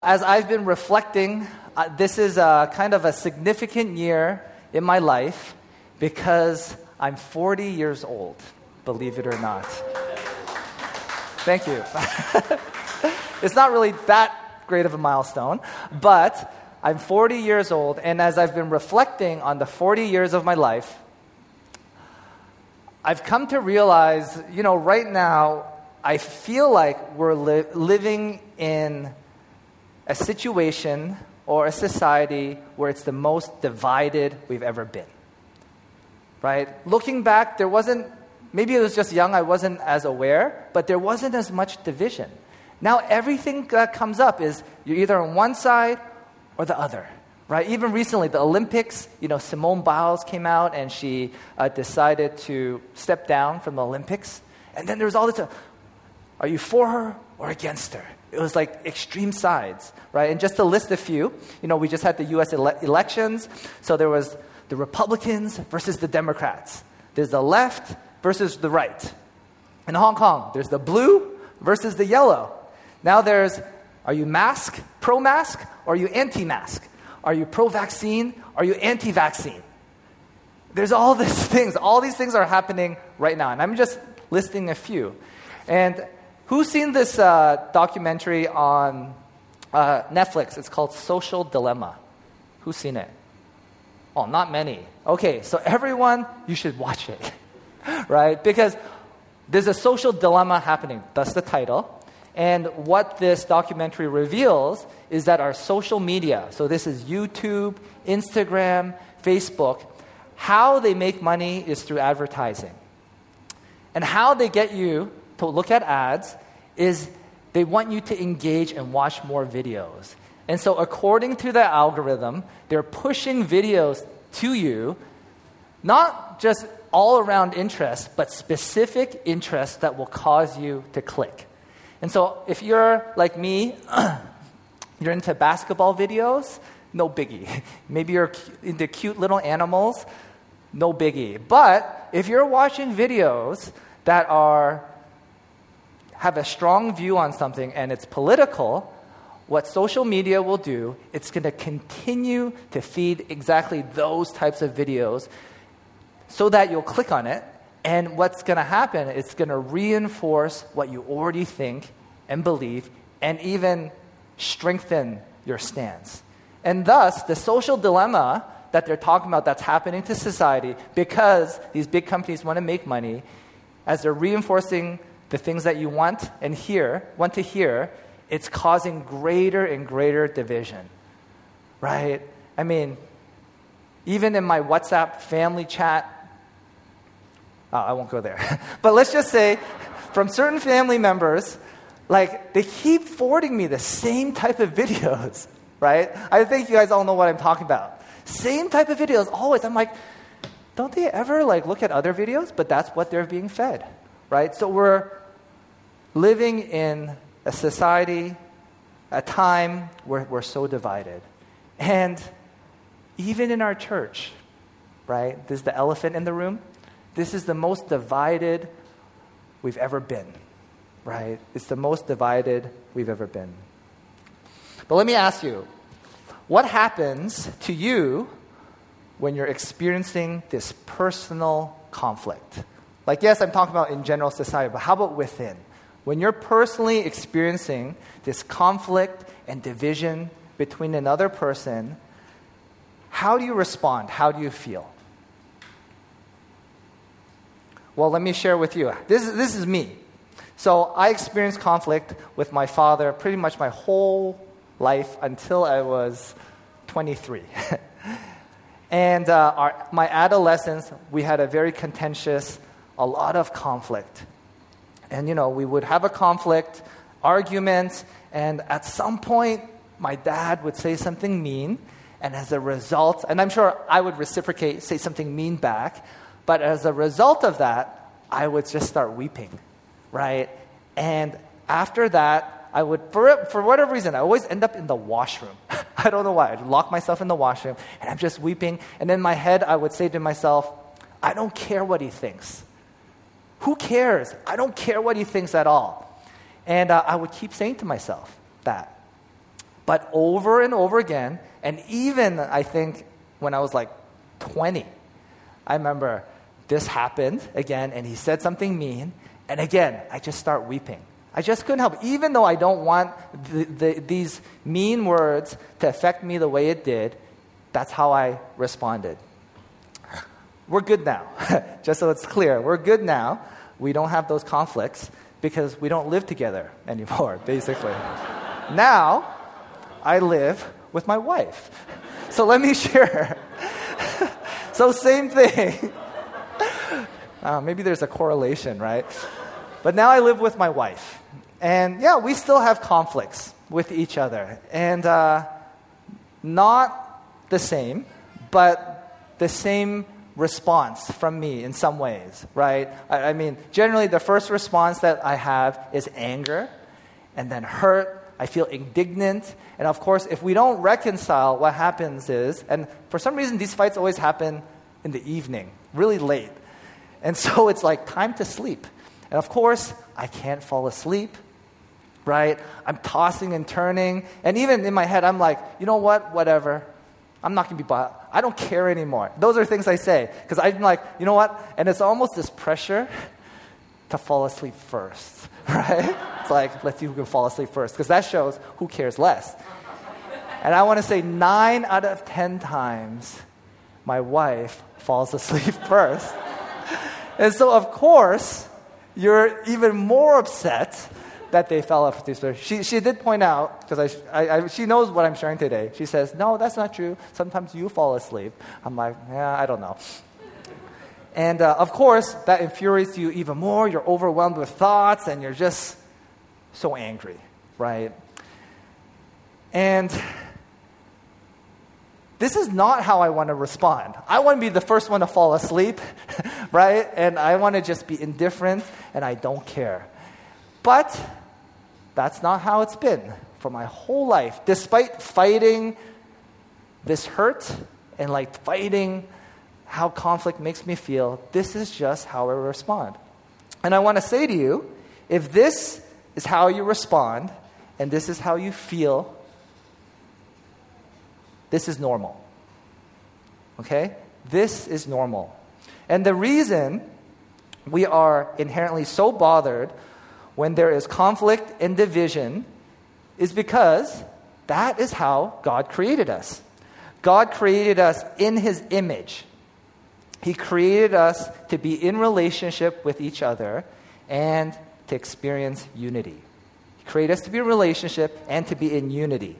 As I've been reflecting, this is kind of a significant year in my life because I'm 40 years old, believe it or not. Thank you. It's not really that great of a milestone, but I'm 40 years old, and as I've been reflecting on the 40 years of my life, I've come to realize, right now, I feel like we're living in a situation or a society where it's the most divided we've ever been. Right? Looking back, maybe it was just young, I wasn't as aware, but there wasn't as much division. Now everything that comes up is you're either on one side or the other. Right? Even recently, the Olympics, Simone Biles came out and she decided to step down from the Olympics. And then there was all this, are you for her or against her? It was like extreme sides, right? And just to list a few, we just had the U.S. elections. So there was the Republicans versus the Democrats. There's the left versus the right. In Hong Kong, there's the blue versus the yellow. Now are you pro-mask, or are you anti-mask? Are you pro-vaccine? Are you anti-vaccine? There's all these things. All these things are happening right now. And I'm just listing a few. And who's seen this documentary on Netflix? It's called Social Dilemma. Who's seen it? Oh, not many. Okay, so everyone, you should watch it, right? Because there's a social dilemma happening. That's the title. And what this documentary reveals is that our social media, so this is YouTube, Instagram, Facebook, how they make money is through advertising. And how they get you to look at ads is they want you to engage and watch more videos. And so according to the algorithm, they're pushing videos to you, not just all around interests, but specific interests that will cause you to click. And so if you're like me, you're into basketball videos, no biggie. Maybe you're into cute little animals, no biggie. But if you're watching videos that have a strong view on something and it's political, what social media will do, it's going to continue to feed exactly those types of videos so that you'll click on it. And what's going to happen, it's going to reinforce what you already think and believe and even strengthen your stance. And thus, the social dilemma that they're talking about that's happening to society because these big companies want to make money, as they're reinforcing the things that you want to hear, it's causing greater and greater division, right? I mean, even in my WhatsApp family chat, I won't go there. But let's just say, from certain family members, they keep forwarding me the same type of videos, right? I think you guys all know what I'm talking about. Same type of videos, always. I'm like, don't they ever look at other videos? But that's what they're being fed, right? So we're living in a society, a time where we're so divided. And even in our church, right? This is the elephant in the room. This is the most divided we've ever been, right? It's the most divided we've ever been. But let me ask you, what happens to you when you're experiencing this personal conflict? Yes, I'm talking about in general society, but how about within? When you're personally experiencing this conflict and division between another person, how do you respond? How do you feel? Well, let me share with you. This is me. So I experienced conflict with my father pretty much my whole life until I was 23. And my adolescence, we had a very contentious, a lot of conflict. And, we would have a conflict, arguments, and at some point, my dad would say something mean, and as a result, and I'm sure I would reciprocate, say something mean back, but as a result of that, I would just start weeping, right? And after that, I would, for whatever reason, I always end up in the washroom. I don't know why. I'd lock myself in the washroom, and I'm just weeping, and in my head, I would say to myself, I don't care what he thinks. Who cares? I don't care what he thinks at all. And I would keep saying to myself that. But over and over again, and even I think when I was like 20, I remember this happened again, and he said something mean, and again, I just start weeping. I just couldn't help it. Even though I don't want these mean words to affect me the way it did, that's how I responded. We're good now. Just so it's clear, we're good now. We don't have those conflicts because we don't live together anymore, basically. Now, I live with my wife. So let me share. So same thing. Maybe there's a correlation, right? But now I live with my wife. And yeah, we still have conflicts with each other. And not the same, but the same response from me in some ways, right? I mean, generally the first response that I have is anger, and then hurt. I feel indignant. And of course, if we don't reconcile, what happens is, and for some reason these fights always happen in the evening, really late. And so it's like time to sleep. And of course, I can't fall asleep, right? I'm tossing and turning. And even in my head, I'm like, you know what? Whatever. I'm not going to be bothered. I don't care anymore. Those are things I say. Because I'm like, you know what? And it's almost this pressure to fall asleep first, right? It's like, let's see who can fall asleep first. Because that shows who cares less. And I want to say 9 out of 10 times, my wife falls asleep first. And so, of course, you're even more upset that they fell asleep first. She did point out, because she knows what I'm sharing today. She says, no, that's not true. Sometimes you fall asleep. I'm like, yeah, I don't know. And of course, that infuriates you even more. You're overwhelmed with thoughts, and you're just so angry, right? And this is not how I want to respond. I want to be the first one to fall asleep, right? And I want to just be indifferent, and I don't care. But that's not how it's been for my whole life. Despite fighting this hurt and like fighting how conflict makes me feel, this is just how I respond. And I want to say to you, if this is how you respond and this is how you feel, this is normal. Okay? This is normal. And the reason we are inherently so bothered when there is conflict and division is because that is how God created us. God created us in His image. He created us to be in relationship with each other and to experience unity. He created us to be in relationship and to be in unity.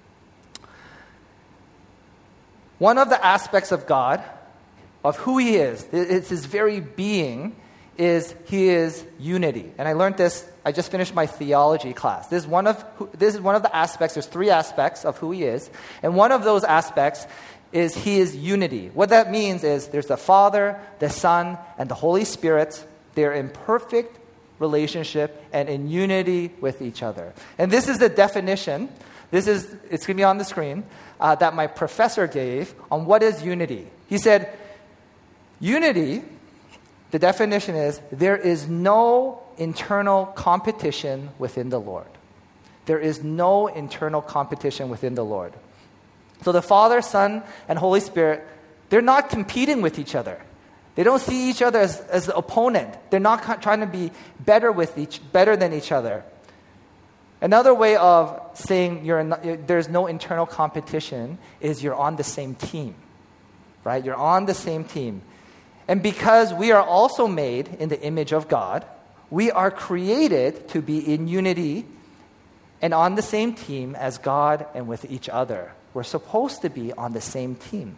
One of the aspects of God, of who He is, it's His very being, is He is unity. And I learned this, I just finished my theology class. This is one of the aspects, there's 3 aspects of who He is. And one of those aspects is He is unity. What that means is there's the Father, the Son, and the Holy Spirit. They're in perfect relationship and in unity with each other. And this is the definition, it's going to be on the screen, that my professor gave on what is unity. He said, unity, the definition is, there is no internal competition within the Lord. There is no internal competition within the Lord. So the Father, Son, and Holy Spirit, they're not competing with each other. They don't see each other as the opponent. They're not trying to be better than each other. Another way of saying there's no internal competition is you're on the same team, right? You're on the same team. And because we are also made in the image of God, we are created to be in unity and on the same team as God and with each other. We're supposed to be on the same team.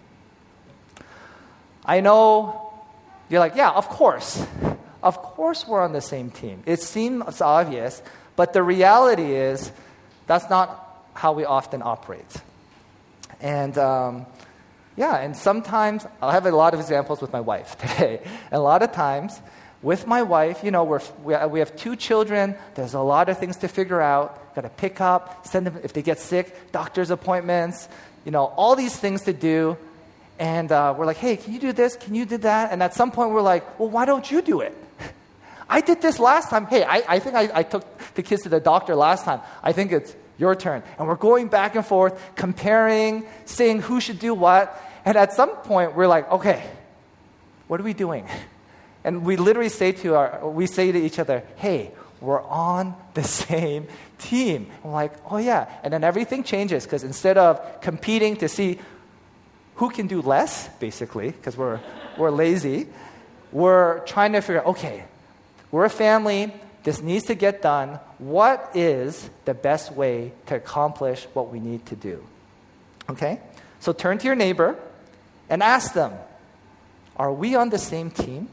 I know you're like, yeah, of course. Of course we're on the same team. It seems obvious, but the reality is that's not how we often operate. And and sometimes, I'll have a lot of examples with my wife today. And a lot of times, with my wife, we have 2 children. There's a lot of things to figure out. Got to pick up, send them, if they get sick, doctor's appointments, all these things to do. And we're like, hey, can you do this? Can you do that? And at some point, we're like, well, why don't you do it? I did this last time. Hey, I think I took the kids to the doctor last time. I think it's your turn. And we're going back and forth, comparing, saying who should do what. And at some point, we're like, okay, what are we doing? And we literally say to each other, hey, we're on the same team. I'm like, oh yeah. And then everything changes because instead of competing to see who can do less, basically, because we're lazy, we're trying to figure out, okay, we're a family. This needs to get done. What is the best way to accomplish what we need to do? Okay? So turn to your neighbor and ask them, are we on the same team?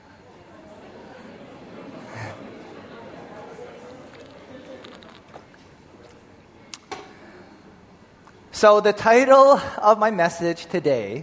So the title of my message today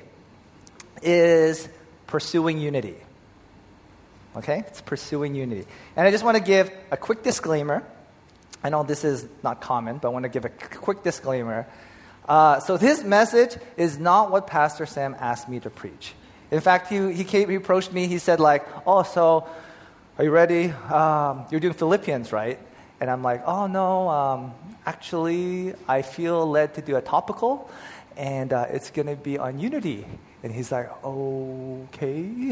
is Pursuing Unity. Okay? It's Pursuing Unity. And I just want to give a quick disclaimer. I know this is not common, but I want to give a quick disclaimer. So this message is not what Pastor Sam asked me to preach. In fact, he approached me, he said like, oh, so are you ready? You're doing Philippians, right? And I'm like, oh no, actually, I feel led to do a topical, and it's going to be on unity. And he's like, okay.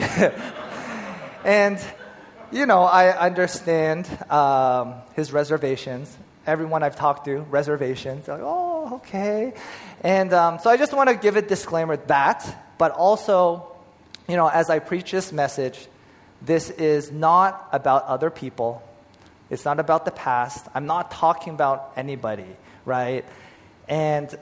And, I understand his reservations. Everyone I've talked to, reservations. Like, oh, okay. And so I just want to give a disclaimer that, but also, as I preach this message, this is not about other people. It's not about the past. I'm not talking about anybody, right? And,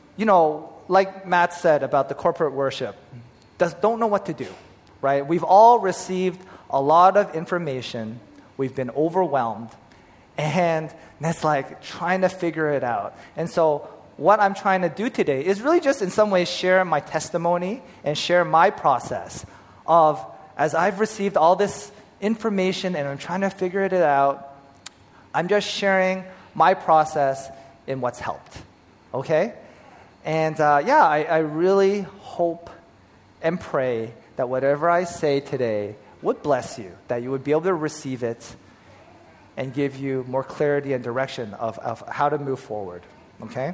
like Matt said about the corporate worship, don't know what to do, right? We've all received a lot of information. We've been overwhelmed. And that's like trying to figure it out. And so what I'm trying to do today is really just in some ways share my testimony and share my process of as I've received all this information and I'm trying to figure it out, I'm just sharing my process in what's helped, okay? And I really hope and pray that whatever I say today would bless you, that you would be able to receive it and give you more clarity and direction of how to move forward, okay?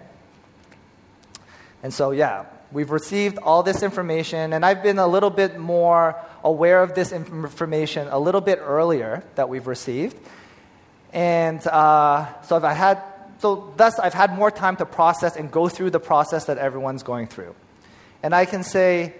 And so, we've received all this information, and I've been a little bit more aware of this information a little bit earlier that we've received. And thus I've had more time to process and go through the process that everyone's going through. And I can say,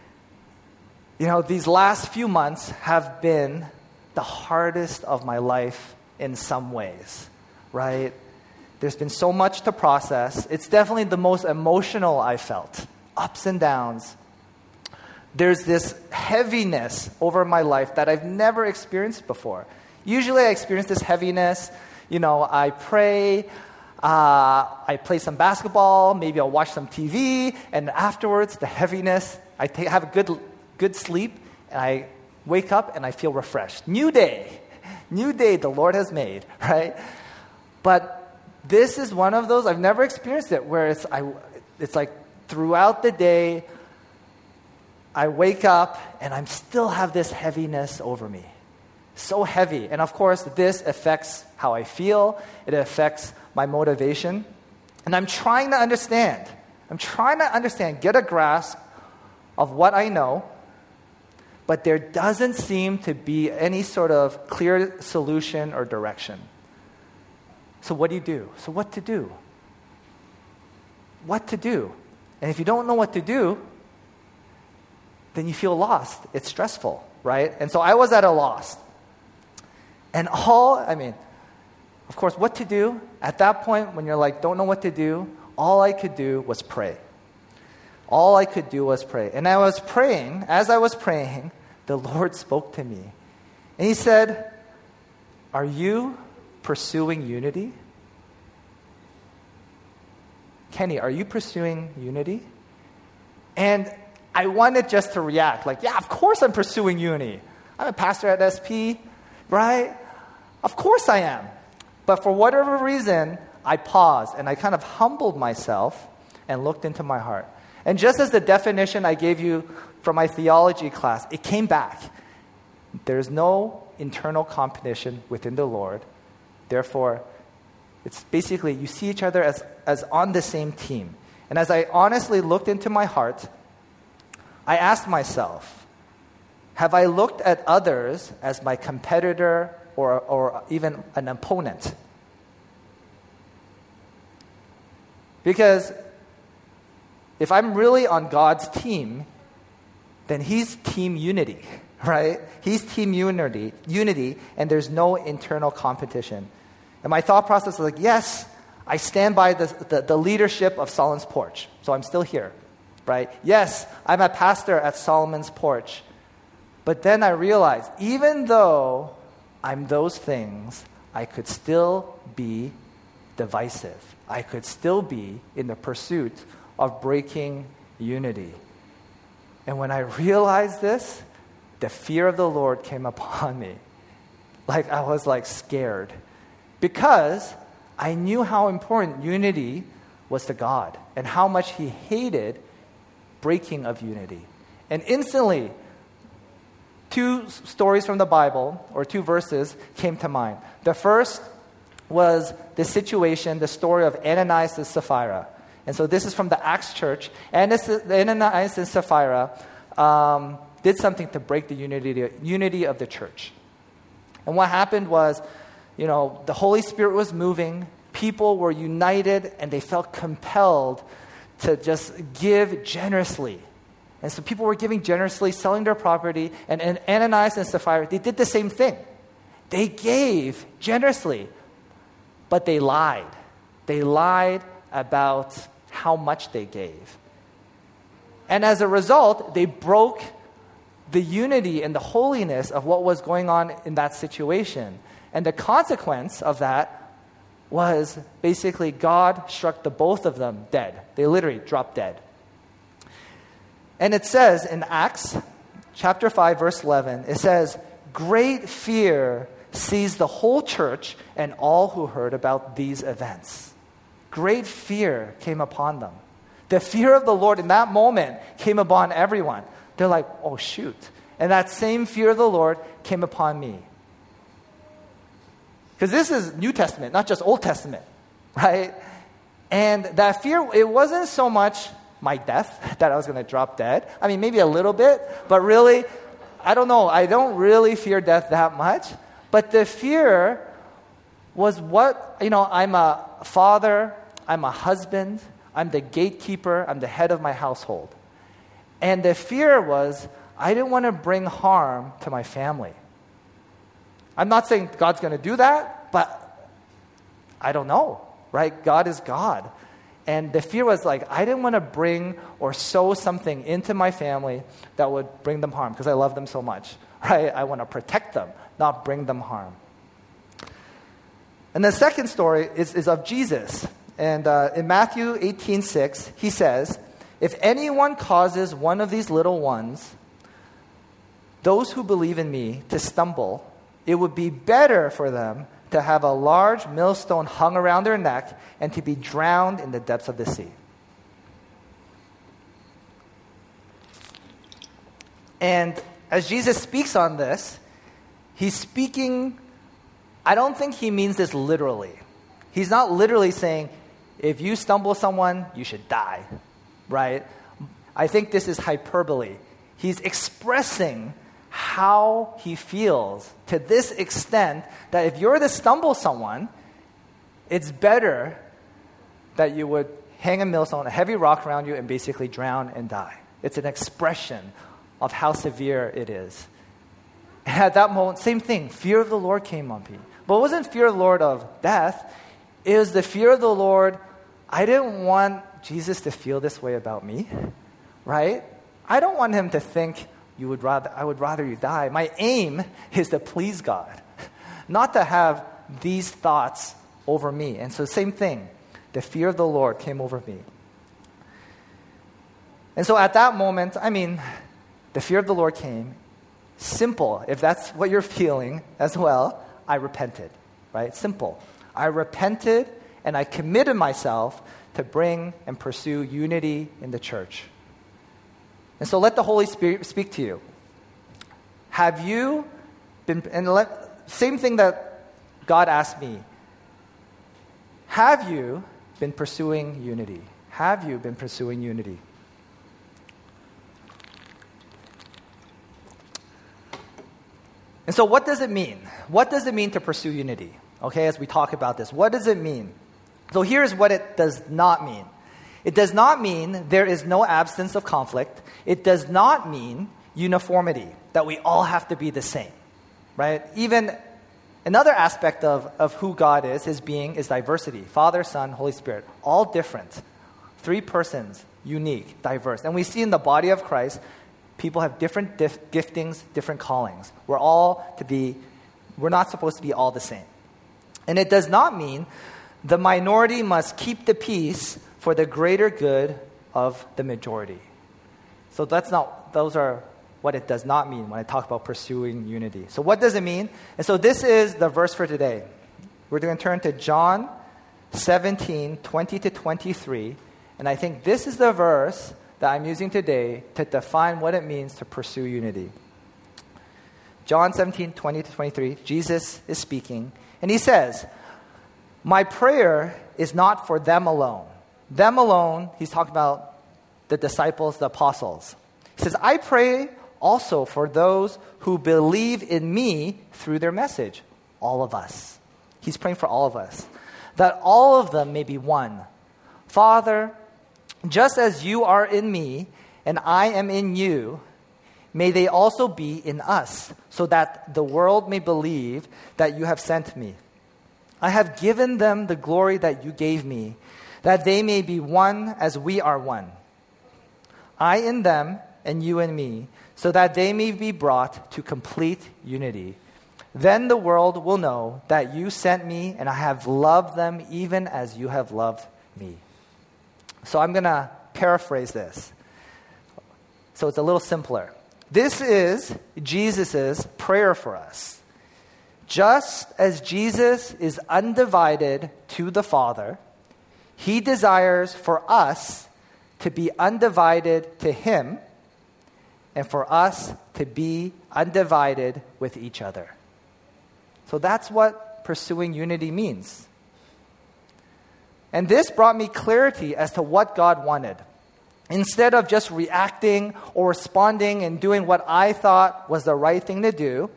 these last few months have been the hardest of my life in some ways, right? There's been so much to process. It's definitely the most emotional I felt, ups and downs. There's this heaviness over my life that I've never experienced before. Usually I experience this heaviness, I pray, I play some basketball, maybe I'll watch some TV, and afterwards the heaviness, have a good sleep, and I wake up and I feel refreshed. New day the Lord has made, right? But this is one of those, I've never experienced it, where it's like throughout the day, I wake up and I still have this heaviness over me. So heavy. And of course, this affects how I feel. It affects my motivation. And I'm trying to understand, get a grasp of what I know, but there doesn't seem to be any sort of clear solution or direction. So what do you do? So what to do? What to do? And if you don't know what to do, then you feel lost. It's stressful, right? And so I was at a loss. And of course, what to do? At that point, when you're like, don't know what to do, all I could do was pray. All I could do was pray. And as I was praying, the Lord spoke to me. And He said, are you pursuing unity? Kenny, are you pursuing unity? And I wanted just to react, like, yeah, of course I'm pursuing unity. I'm a pastor at SP, right? Of course I am. But for whatever reason, I paused and I kind of humbled myself and looked into my heart. And just as the definition I gave you from my theology class, it came back. There's no internal competition within the Lord. Therefore, It's basically you see each other as on the same team. And as I honestly looked into my heart, I asked myself, have I looked at others as my competitor or even an opponent? Because if I'm really on God's team, then He's team unity, right? He's team unity, and there's no internal competition. And my thought process was like, yes, I stand by the leadership of Solomon's Porch, so I'm still here, right? Yes, I'm a pastor at Solomon's Porch. But then I realized, even though I'm those things, I could still be divisive. I could still be in the pursuit of breaking unity. And when I realized this, the fear of the Lord came upon me. Like I was scared. Because I knew how important unity was to God and how much He hated breaking of unity. And instantly, 2 stories from the Bible, or 2 verses, came to mind. The first was the situation, the story of Ananias and Sapphira. And so this is from the Acts church. Ananias and Sapphira did something to break the unity of the church. And what happened was, the Holy Spirit was moving, people were united, and they felt compelled to just give generously. And so people were giving generously, selling their property, and Ananias and Sapphira, they did the same thing. They gave generously, but they lied. They lied about how much they gave. And as a result, they broke the unity and the holiness of what was going on in that situation. And the consequence of that was basically God struck the both of them dead. They literally dropped dead. And it says in Acts chapter 5, verse 11, it says, "Great fear seized the whole church and all who heard about these events." Great fear came upon them. The fear of the Lord in that moment came upon everyone. They're like, oh, shoot. And that same fear of the Lord came upon me. Because this is New Testament, not just Old Testament, right? And that fear, it wasn't so much my death, that I was going to drop dead. I mean, maybe a little bit, but really, I don't know. I don't really fear death that much. But the fear was I'm a father, I'm a husband, I'm the gatekeeper, I'm the head of my household. And the fear was, I didn't want to bring harm to my family. I'm not saying God's going to do that, but I don't know, right? God is God. And the fear was I didn't want to bring or sow something into my family that would bring them harm because I love them so much, right? I want to protect them, not bring them harm. And the second story is of Jesus. And in Matthew 18:6, he says, "If anyone causes one of these little ones, those who believe in me, to stumble, it would be better for them to have a large millstone hung around their neck and to be drowned in the depths of the sea." And as Jesus speaks on this, he's speaking, I don't think he means this literally. He's not literally saying, if you stumble someone, you should die, right? I think this is hyperbole. He's expressing how he feels to this extent that if you're to stumble someone, it's better that you would hang a millstone, a heavy rock around you, and basically drown and die. It's an expression of how severe it is. And at that moment, same thing, fear of the Lord came on me. But it wasn't fear of the Lord of death. It was the fear of the Lord. I didn't want Jesus to feel this way about me, right? I don't want him to think I would rather you die. My aim is to please God, not to have these thoughts over me. And so same thing, the fear of the Lord came over me. And so at that moment, the fear of the Lord came. Simple, if that's what you're feeling as well, I repented, right? Simple. I repented and I committed myself to bring and pursue unity in the church. And so let the Holy Spirit speak to you. Have you been, same thing that God asked me, Have you been pursuing unity? Have you been pursuing unity? And so what does it mean? What does it mean to pursue unity? Okay, as we talk about this, what does it mean? So here's what it does not mean. It does not mean there is no absence of conflict. It does not mean uniformity, that we all have to be the same, right? Even another aspect of who God is, his being, is diversity. Father, Son, Holy Spirit, all different. 3 persons, unique, diverse. And we see in the body of Christ, people have different giftings, different callings. We're not supposed to be all the same. And it does not mean the minority must keep the peace for the greater good of the majority. So those are what it does not mean when I talk about pursuing unity. So what does it mean? And so this is the verse for today. We're going to turn to John 17, 20 to 23. And I think this is the verse that I'm using today to define what it means to pursue unity. John 17, 20 to 23, Jesus is speaking, and he says, "My prayer is not for them alone." Them alone, he's talking about the disciples, the apostles. He says, "I pray also for those who believe in me through their message." All of us. He's praying for all of us. "That all of them may be one. Father, just as you are in me and I am in you, may they also be in us, so that the world may believe that you have sent me. I have given them the glory that you gave me, that they may be one as we are one. I in them and you in me, so that they may be brought to complete unity. Then the world will know that you sent me and I have loved them even as you have loved me." So I'm going to paraphrase this. So it's a little simpler. This is Jesus' prayer for us. Just as Jesus is undivided to the Father, he desires for us to be undivided to him and for us to be undivided with each other. So that's what pursuing unity means. And this brought me clarity as to what God wanted. Instead of just reacting or responding and doing what I thought was the right thing to do,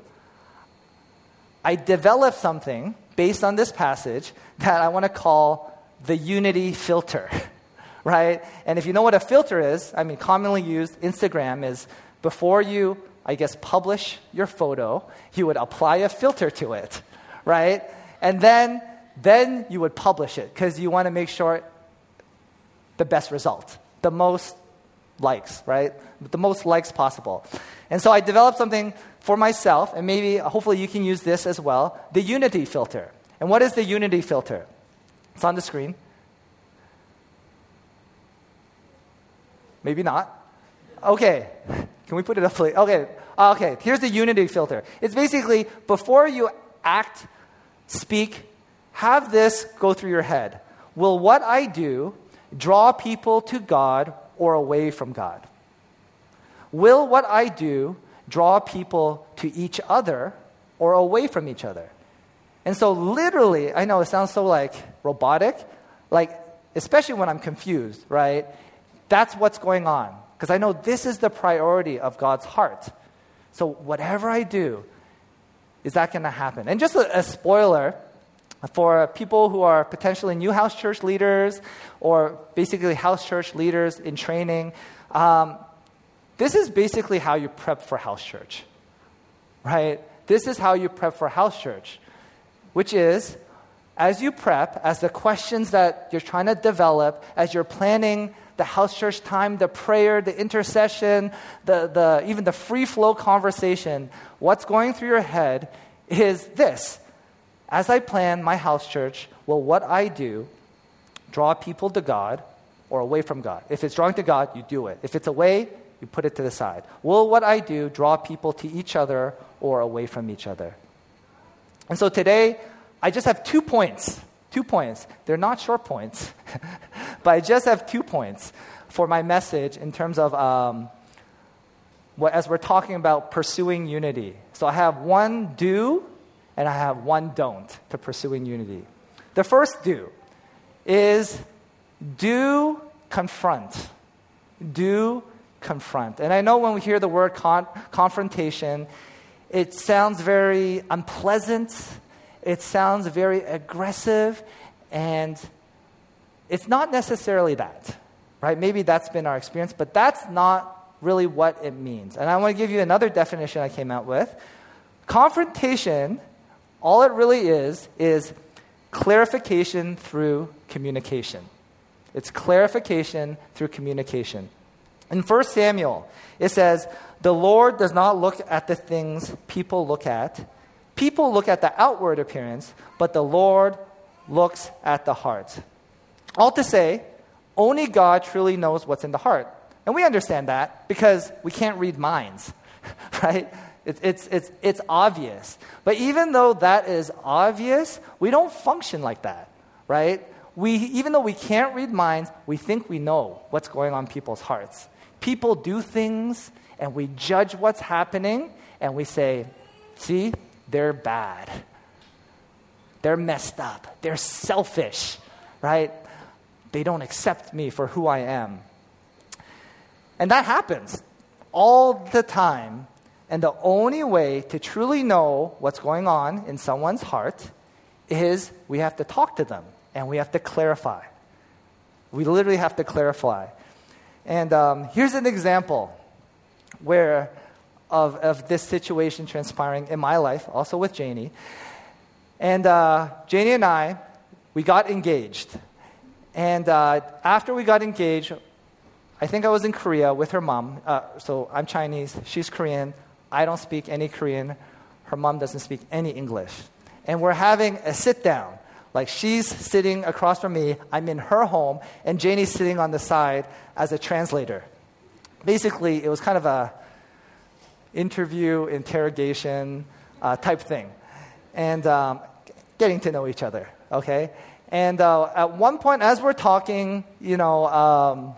I developed something based on this passage that I want to call the unity filter, right? And if you know what a filter is, commonly used, Instagram is before you, publish your photo, you would apply a filter to it, right? And then you would publish it because you want to make sure the best result, the most likes, right? The most likes possible. And so I developed something for myself, and hopefully you can use this as well, the unity filter. And what is the unity filter? It's on the screen. Maybe not. Okay. Can we put it up, please? Okay. Here's the unity filter. It's basically before you act, speak, have this go through your head. Will what I do draw people to God or away from God? Will what I do draw people to each other or away from each other? And so literally, I know it sounds so robotic, especially when I'm confused, right? That's what's going on. Because I know this is the priority of God's heart. So whatever I do, is that going to happen? And just a spoiler, for people who are potentially new house church leaders or basically house church leaders in training, this is basically how you prep for house church, right? This is how you prep for house church, which is as you prep, as the questions that you're trying to develop, as you're planning the house church time, the prayer, the intercession, even the free flow conversation, what's going through your head is this. As I plan my house church, will what I do draw people to God or away from God? If it's drawing to God, you do it. If it's away, you put it to the side. Will what I do draw people to each other or away from each other? And so today, I just have 2 points. 2 points. They're not short points, but I just have 2 points for my message in terms of as we're talking about pursuing unity. So I have 1 do and I have 1 don't to pursuing unity. The first do. is do confront. Do confront. And I know when we hear the word confrontation, it sounds very unpleasant. It sounds very aggressive. And it's not necessarily that, right? Maybe that's been our experience, but that's not really what it means. And I want to give you another definition I came out with. Confrontation, all it really is clarification through communication. It's clarification through communication. In 1 Samuel, it says, "The Lord does not look at the things people look at. People look at the outward appearance, but the Lord looks at the heart." All to say, only God truly knows what's in the heart. And we understand that because we can't read minds, right? It's obvious. But even though that is obvious, we don't function like that, right? Even though we can't read minds, we think we know what's going on in people's hearts. People do things, and we judge what's happening, and we say, see, they're bad. They're messed up. They're selfish, right? They don't accept me for who I am. And that happens all the time. And the only way to truly know what's going on in someone's heart is we have to talk to them and we have to clarify. We literally have to clarify. And here's an example of this situation transpiring in my life, also with Janie. And Janie and I, we got engaged. And after we got engaged, I think I was in Korea with her mom. So I'm Chinese, she's Korean. I don't speak any Korean. Her mom doesn't speak any English. And we're having a sit down. Like she's sitting across from me, I'm in her home, and Janie's sitting on the side as a translator. Basically, it was kind of a interview, interrogation type thing. And getting to know each other, okay? And at one point, as we're talking, and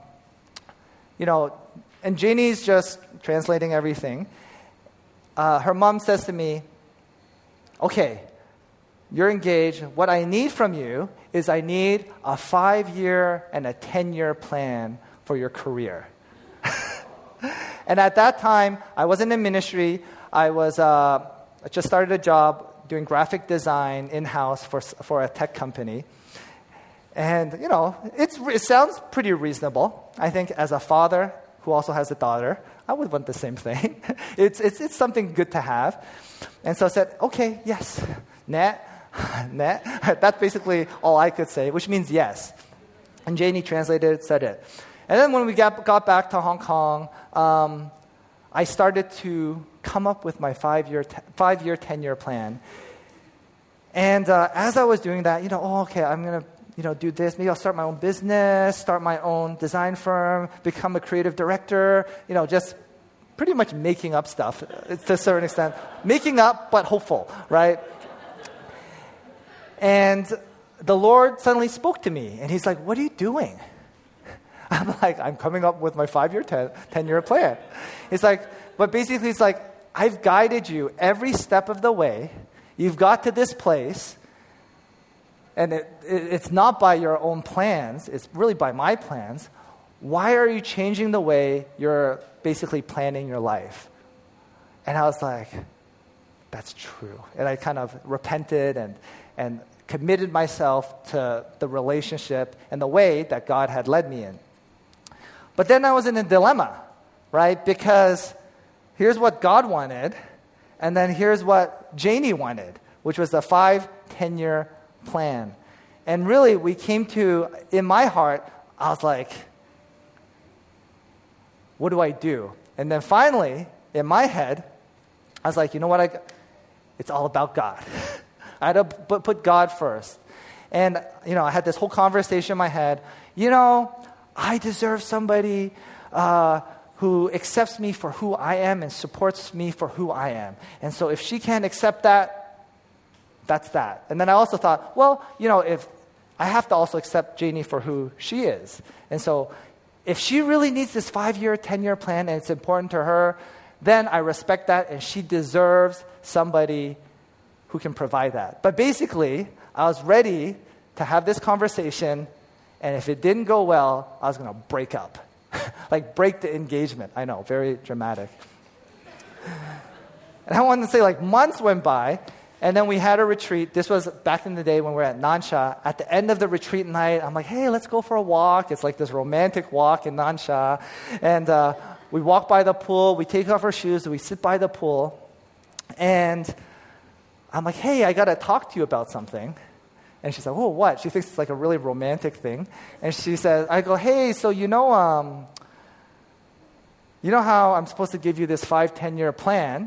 Janie's just translating everything, her mom says to me, "Okay, you're engaged. What I need from you is I need a 5-year and a 10-year plan for your career." And at that time, I wasn't in ministry. I just started a job doing graphic design in-house for a tech company. And, it sounds pretty reasonable. I think as a father who also has a daughter, I would want the same thing. It's something good to have. And so I said, "Okay, yes, 네, 네." That's basically all I could say, which means yes. And Janie translated, said it. And then when we got back to Hong Kong, I started to come up with my 5-year, 10-year plan. And as I was doing that, okay, I'm going to do this. Maybe I'll start my own business, start my own design firm, become a creative director, just pretty much making up stuff to a certain extent. Making up, but hopeful, right? And the Lord suddenly spoke to me, and He's like, "What are you doing?" I'm like, "I'm coming up with my 5-year, 10-year plan." It's like, but basically it's like, I've guided you every step of the way. You've got to this place. And it's not by your own plans. It's really by my plans. Why are you changing the way you're basically planning your life? And I was like, that's true. And I kind of repented and committed myself to the relationship and the way that God had led me in. But then I was in a dilemma, right? Because here's what God wanted, and then here's what Janie wanted, which was the 5-10-year plan. And really, we came to, in my heart, I was like, what do I do? And then finally, in my head, I was like, you know what? It's all about God. I had to put God first. And, I had this whole conversation in my head. I deserve somebody who accepts me for who I am and supports me for who I am. And so if she can't accept that, that's that. And then I also thought, well, if I have to also accept Janie for who she is. And so if she really needs this 5-year, 10-year plan and it's important to her, then I respect that and she deserves somebody who can provide that. But basically, I was ready to have this conversation, and if it didn't go well, I was going to break up. Like, break the engagement. I know, very dramatic. And I wanted to say, like, months went by, and then we had a retreat. This was back in the day when we were at Nansha. At the end of the retreat night, I'm like, hey, let's go for a walk. It's like this romantic walk in Nansha. And we walk by the pool. We take off our shoes. We sit by the pool. And I'm like, hey, I got to talk to you about something. And she's like, oh, what? She thinks it's like a really romantic thing. And she says, I go, hey, so you know how I'm supposed to give you this 5-10-year plan?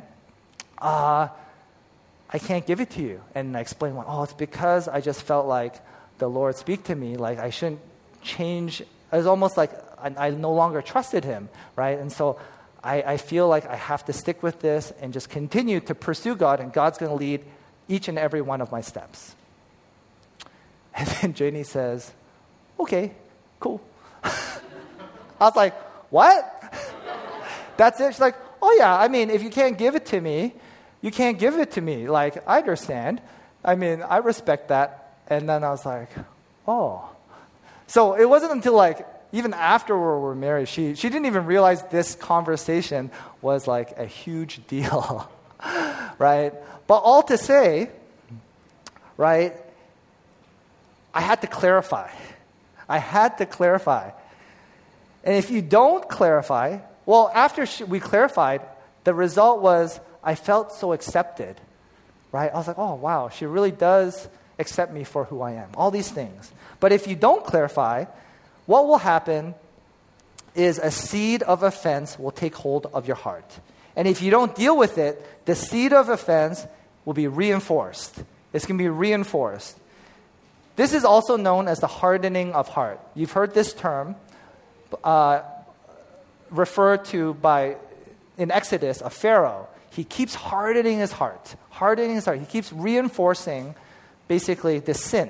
I can't give it to you. And I explain, well, it's because I just felt like the Lord speak to me, like I shouldn't change. It was almost like I no longer trusted him, right? And so I feel like I have to stick with this and just continue to pursue God, and God's going to lead each and every one of my steps. And then Janie says, okay, cool. I was like, what? That's it? She's like, oh yeah, I mean, if you can't give it to me, you can't give it to me. Like, I understand. I mean, I respect that. And then I was like, oh. So it wasn't until like, even after we were married, she didn't even realize this conversation was like a huge deal, right? But all to say, right, I had to clarify. And if you don't clarify, well, after we clarified, the result was I felt so accepted, right? I was like, oh, wow, she really does accept me for who I am, all these things. But if you don't clarify, what will happen is a seed of offense will take hold of your heart. And if you don't deal with it, the seed of offense will be reinforced. It's going to be reinforced. This is also known as the hardening of heart. You've heard this term referred to in Exodus, a Pharaoh. He keeps hardening his heart. He keeps reinforcing, basically, this sin.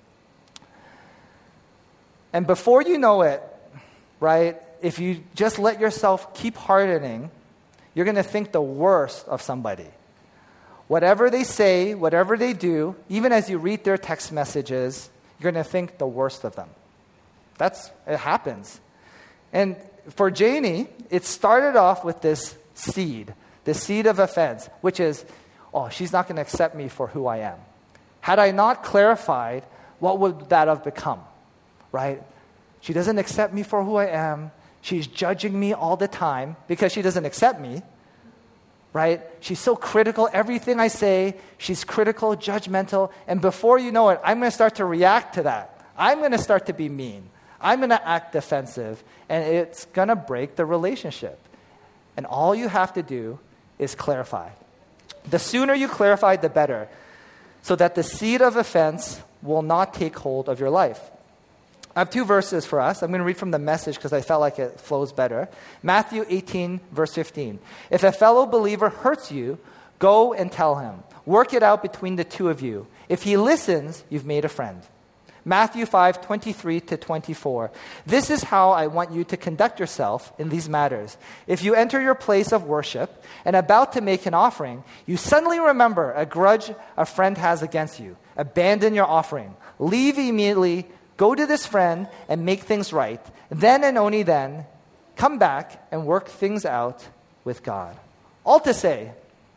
And before you know it, right, if you just let yourself keep hardening, you're going to think the worst of somebody. Whatever they say, whatever they do, even as you read their text messages, you're going to think the worst of them. It happens. And for Janie, it started off with this seed of offense, which is, she's not going to accept me for who I am. Had I not clarified, what would that have become, right? She doesn't accept me for who I am. She's judging me all the time because she doesn't accept me, right? She's so critical. Everything I say, she's critical, judgmental. And before you know it, I'm going to start to react to that. I'm going to start to be mean. I'm going to act defensive. And it's going to break the relationship. And all you have to do is clarify. The sooner you clarify, the better, so that the seed of offense will not take hold of your life. I have two verses for us. I'm going to read from the Message because I felt like it flows better. Matthew 18, verse 15. If a fellow believer hurts you, go and tell him. Work it out between the two of you. If he listens, you've made a friend. Matthew 5, 23 to 24. This is how I want you to conduct yourself in these matters. If you enter your place of worship and about to make an offering, you suddenly remember a grudge a friend has against you. Abandon your offering. Leave immediately, go to this friend and make things right. Then and only then, come back and work things out with God. All to say,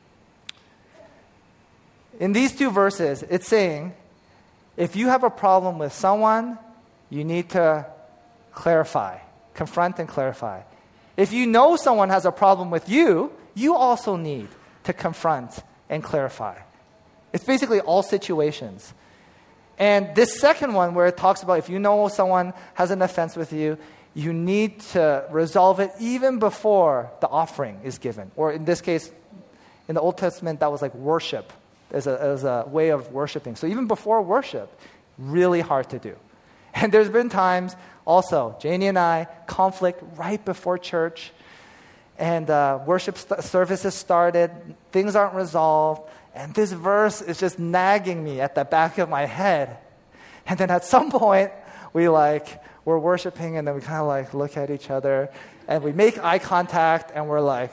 in these two verses, it's saying, if you have a problem with someone, you need to clarify, confront and clarify. If you know someone has a problem with you, you also need to confront and clarify. It's basically all situations. And this second one where it talks about if you know someone has an offense with you, you need to resolve it even before the offering is given. Or in this case, in the Old Testament, that was like worship. As a way of worshiping. So even before worship, really hard to do. And there's been times also, Janie and I, conflict right before church, and worship services started, things aren't resolved, and this verse is just nagging me at the back of my head. And then at some point, we're worshiping, and then we kind of look at each other, and we make eye contact, and we're like,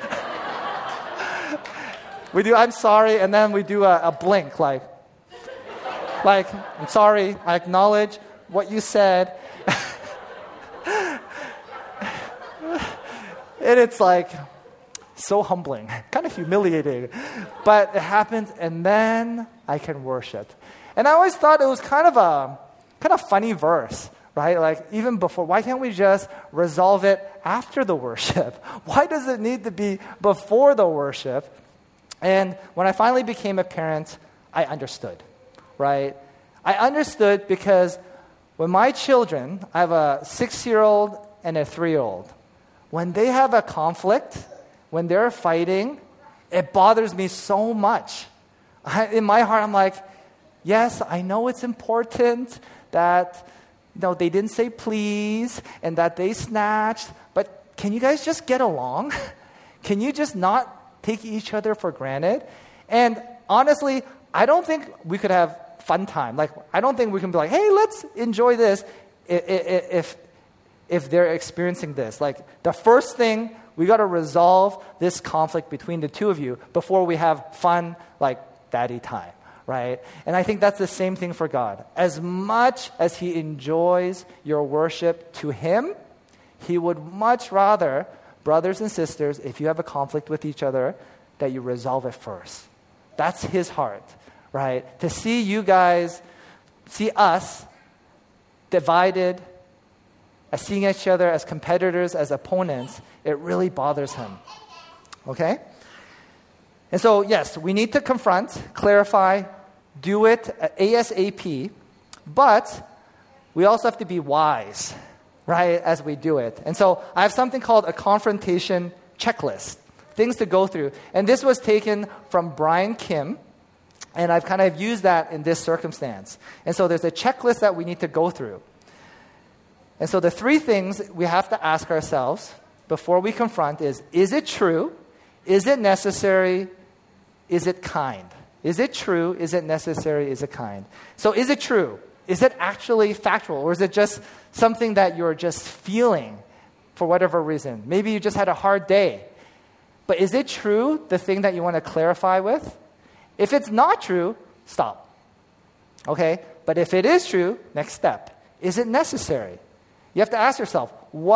we do, I'm sorry, and then we do a blink, Like, I'm sorry, I acknowledge what you said. And it's like so humbling, kind of humiliating. But it happens, and then I can worship. And I always thought it was kind of a funny verse, right? Like, even before, why can't we just resolve it after the worship? Why does it need to be before the worship? And when I finally became a parent, I understood, right? I understood because when my children, I have a 6-year-old and a 3-year-old, when they have a conflict, when they're fighting, it bothers me so much. In my heart, I'm like, yes, I know it's important that they didn't say please and that they snatched, but can you guys just get along? Can you just not take each other for granted? And honestly, I don't think we could have fun time. Like, I don't think we can be like, hey, let's enjoy this if they're experiencing this. Like, the first thing, we got to resolve this conflict between the two of you before we have fun, like daddy time, right? And I think that's the same thing for God. As much as He enjoys your worship to Him, He would much rather, brothers and sisters, if you have a conflict with each other, that you resolve it first. That's His heart, right? To see you guys, see us divided, as seeing each other as competitors, as opponents, it really bothers Him. Okay? And so, yes, we need to confront, clarify, do it ASAP, but we also have to be wise, right, as we do it. And so I have something called a confrontation checklist, things to go through. And this was taken from Brian Kim, and I've kind of used that in this circumstance. And so there's a checklist that we need to go through. And so the 3 things we have to ask ourselves before we confront is it true? Is it necessary? Is it kind? Is it true? Is it necessary? Is it kind? So is it true? Is it actually factual? Or is it just something that you're just feeling for whatever reason? Maybe you just had a hard day. But is it true, the thing that you want to clarify with? If it's not true, stop. Okay? But if it is true, next step. Is it necessary? You have to ask yourself,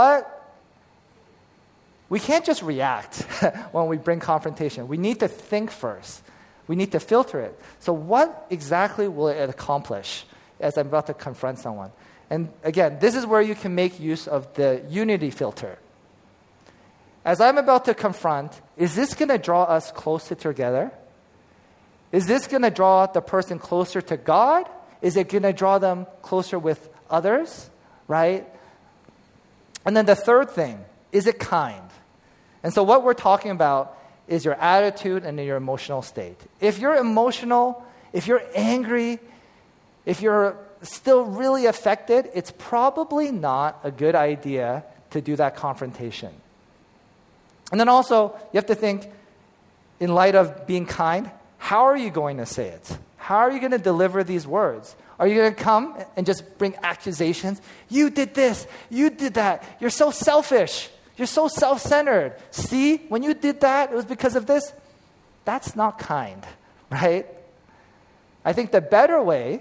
we can't just react when we bring confrontation. We need to think first. We need to filter it. So what exactly will it accomplish as I'm about to confront someone? And again, this is where you can make use of the unity filter. As I'm about to confront, is this going to draw us closer together? Is this going to draw the person closer to God? Is it going to draw them closer with others? Right? And then the third thing, is it kind? And so what we're talking about is your attitude and your emotional state. If you're emotional, if you're angry, if you're still really affected, it's probably not a good idea to do that confrontation. And then also, you have to think, in light of being kind, how are you going to say it? How are you going to deliver these words? Are you going to come and just bring accusations? You did this. You did that. You're so selfish. You're so self-centered. See, when you did that, it was because of this. That's not kind, right? I think the better way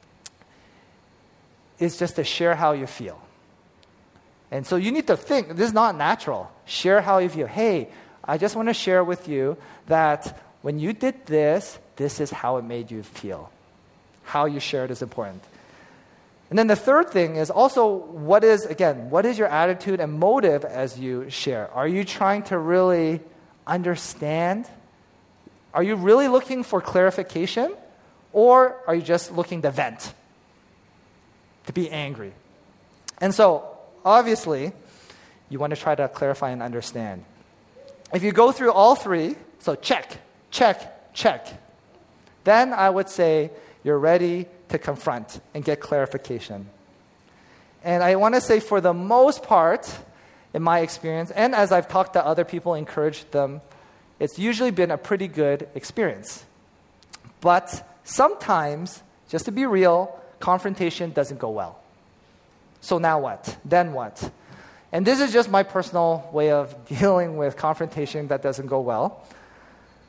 is just to share how you feel. And so you need to think, this is not natural. Share how you feel. Hey, I just want to share with you that when you did this, this is how it made you feel. How you share it is important. And then the third thing is also, what is your attitude and motive as you share? Are you trying to really understand? Are you really looking for clarification? Or are you just looking to vent? To be angry? And so, obviously, you want to try to clarify and understand. If you go through all 3, so check, check, check, then I would say you're ready to confront and get clarification. And I want to say, for the most part, in my experience, and as I've talked to other people, encouraged them, it's usually been a pretty good experience. But sometimes, just to be real, confrontation doesn't go well. So now what? Then what? And this is just my personal way of dealing with confrontation that doesn't go well.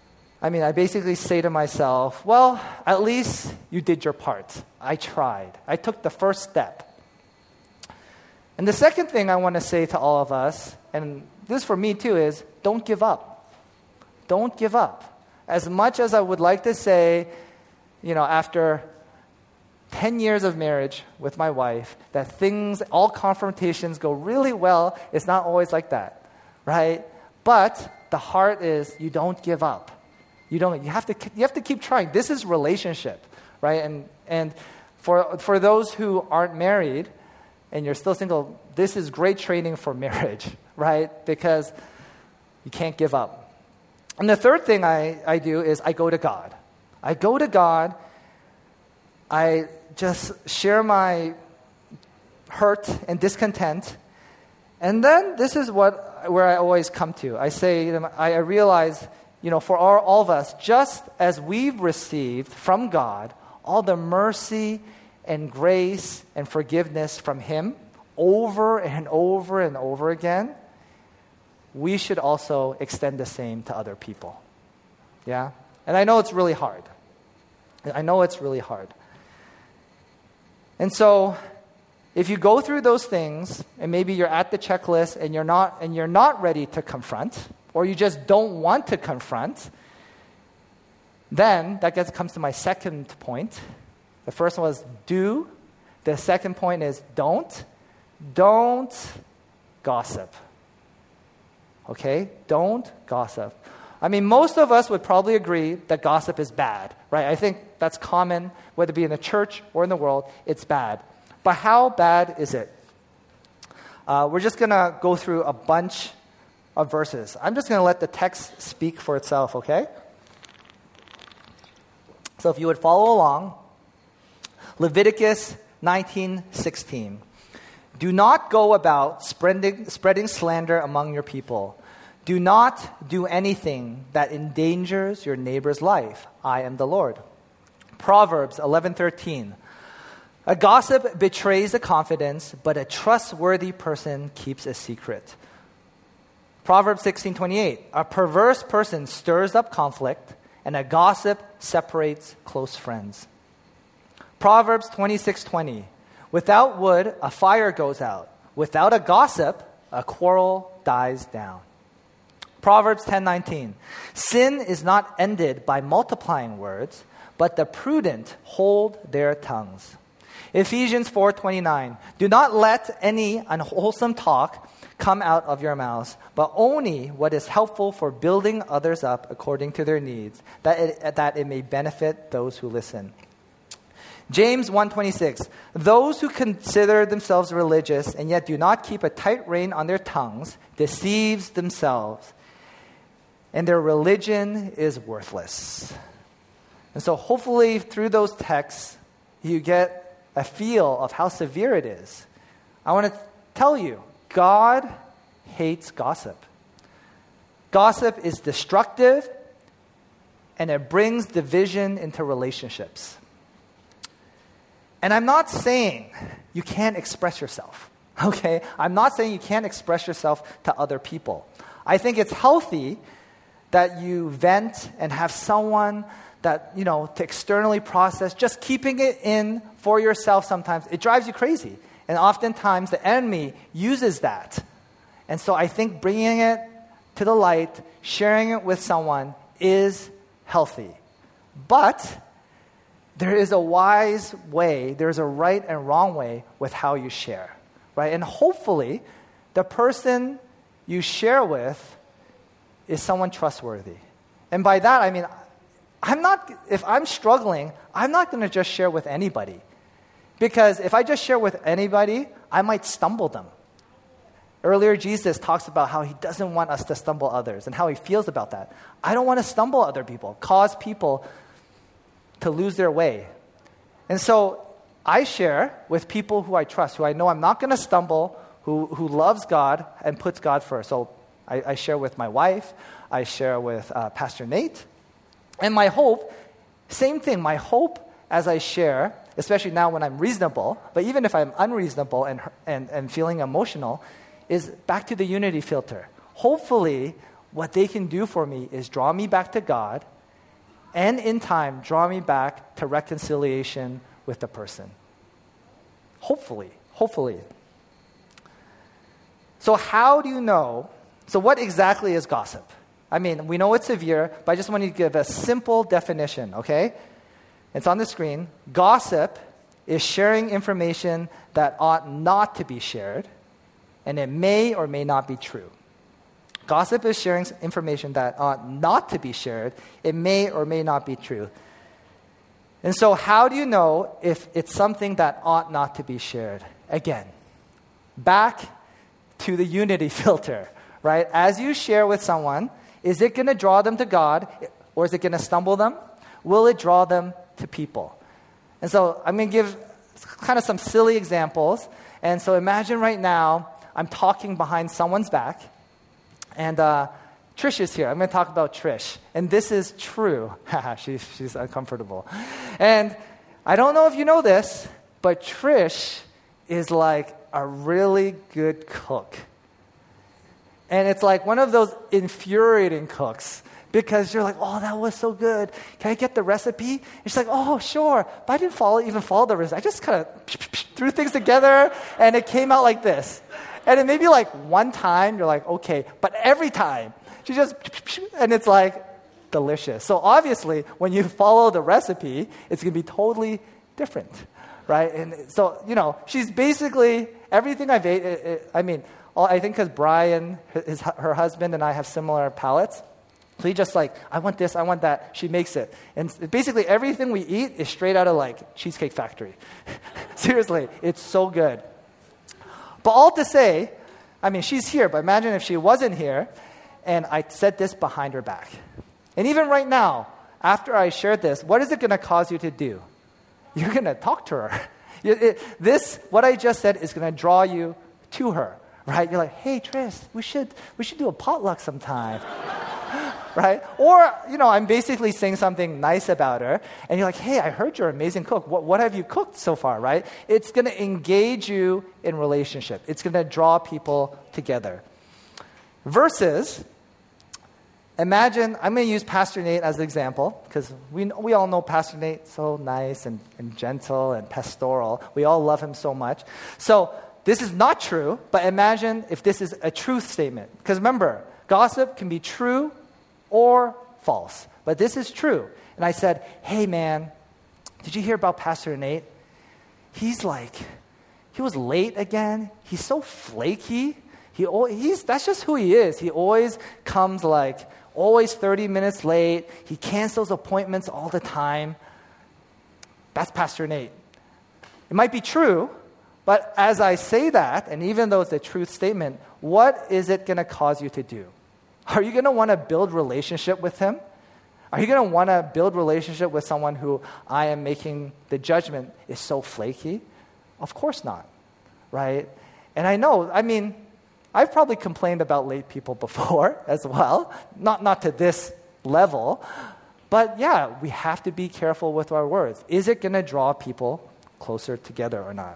I basically say to myself, well, at least you did your part. I tried. I took the first step. And the second thing I want to say to all of us, and this for me too, is don't give up. Don't give up. As much as I would like to say, after 10 years of marriage with my wife, that all confrontations go really well, it's not always like that, right? But the heart is you don't give up. You have to keep trying. This is relationship, right? And for those who aren't married and you're still single, this is great training for marriage, right? Because you can't give up. And the third thing I do is I go to God. I go to God. I just share my hurt and discontent. And then this is where I always come to. I realize, for all of us, just as we've received from God all the mercy and grace and forgiveness from Him over and over and over again, we should also extend the same to other people. Yeah? And I know it's really hard. And so, if you go through those things, and maybe you're at the checklist and you're not ready to confront, or you just don't want to confront, then that comes to my second point. The first one was do. The second point is don't. Don't gossip. Okay? Don't gossip. Most of us would probably agree that gossip is bad, right? I think that's common, whether it be in the church or in the world, it's bad. But how bad is it? We're just going to go through a bunch of verses. I'm just going to let the text speak for itself, okay? So if you would follow along, Leviticus 19:16. Do not go about spreading slander among your people. Do not do anything that endangers your neighbor's life. I am the Lord. Proverbs 11:13. A gossip betrays a confidence, but a trustworthy person keeps a secret. Proverbs 16:28. A perverse person stirs up conflict, and a gossip separates close friends. Proverbs 26:20. Without wood, a fire goes out. Without a gossip, a quarrel dies down. Proverbs 10:19. Sin is not ended by multiplying words, but the prudent hold their tongues. Ephesians 4:29. Do not let any unwholesome talk come out of your mouths, but only what is helpful for building others up according to their needs, that it may benefit those who listen. James 1:26. Those who consider themselves religious and yet do not keep a tight rein on their tongues deceives themselves, and their religion is worthless. And so hopefully through those texts, you get a feel of how severe it is. I want to tell you, God hates gossip. Gossip is destructive, and it brings division into relationships. And I'm not saying you can't express yourself, okay? I'm not saying you can't express yourself to other people. I think it's healthy that you vent and have someone that, to externally process. Just keeping it in for yourself sometimes, it drives you crazy. And oftentimes the enemy uses that. And so I think bringing it to the light, sharing it with someone is healthy. But there is a wise way, there's a right and wrong way with how you share, right? And hopefully the person you share with is someone trustworthy. And by that, if I'm struggling, I'm not going to just share with anybody. Because if I just share with anybody, I might stumble them. Earlier, Jesus talks about how He doesn't want us to stumble others and how He feels about that. I don't want to stumble other people, cause people to lose their way. And so I share with people who I trust, who I know I'm not going to stumble, who loves God and puts God first. So I share with my wife, I share with Pastor Nate. And my hope, same thing, my hope as I share, especially now when I'm reasonable, but even if I'm unreasonable and feeling emotional, is back to the unity filter. Hopefully, what they can do for me is draw me back to God and in time draw me back to reconciliation with the person. Hopefully. So how do you know? So what exactly is gossip? I mean, we know it's severe, but I just want you to give a simple definition, okay? It's on the screen. Gossip is sharing information that ought not to be shared, and it may or may not be true. Gossip is sharing information that ought not to be shared. It may or may not be true. And so how do you know if it's something that ought not to be shared? Again, back to the unity filter, right? As you share with someone, is it going to draw them to God, or is it going to stumble them? Will it draw them to people? And so I'm going to give kind of some silly examples. And so imagine right now, I'm talking behind someone's back, and Trish is here. I'm going to talk about Trish. And this is true. She's uncomfortable. And I don't know if you know this, but Trish is like a really good cook. And it's like one of those infuriating cooks, because you're like, oh, that was so good. Can I get the recipe? And she's like, oh, sure. But I didn't even follow the recipe. I just kind of threw things together, and it came out like this. And it may be like one time, you're like, okay. But every time, she just, and it's like delicious. So obviously, when you follow the recipe, it's going to be totally different, right? And so, she's basically, everything I've ate, I think because Brian, her husband, and I have similar palates. So he just like, I want this, I want that. She makes it. And basically everything we eat is straight out of like Cheesecake Factory. Seriously, it's so good. But all to say, she's here, but imagine if she wasn't here and I said this behind her back. And even right now, after I shared this, what is it going to cause you to do? You're going to talk to her. What I just said is going to draw you to her. Right? You're like, hey, Tris, we should do a potluck sometime. Right? Or, I'm basically saying something nice about her, and you're like, hey, I heard you're an amazing cook. What have you cooked so far, right? It's going to engage you in relationship. It's going to draw people together. Versus, imagine, I'm going to use Pastor Nate as an example, because we all know Pastor Nate, so nice and gentle and pastoral. We all love him so much. So, this is not true, but imagine if this is a truth statement. Because remember, gossip can be true or false. But this is true. And I said, hey man, did you hear about Pastor Nate? He was late again. He's so flaky. That's just who he is. He always comes always 30 minutes late. He cancels appointments all the time. That's Pastor Nate. It might be true, but as I say that, and even though it's a truth statement, what is it going to cause you to do? Are you going to want to build relationship with him? Are you going to want to build relationship with someone who I am making the judgment is so flaky? Of course not, right? And I know, I've probably complained about late people before as well, not to this level, but yeah, we have to be careful with our words. Is it going to draw people closer together or not?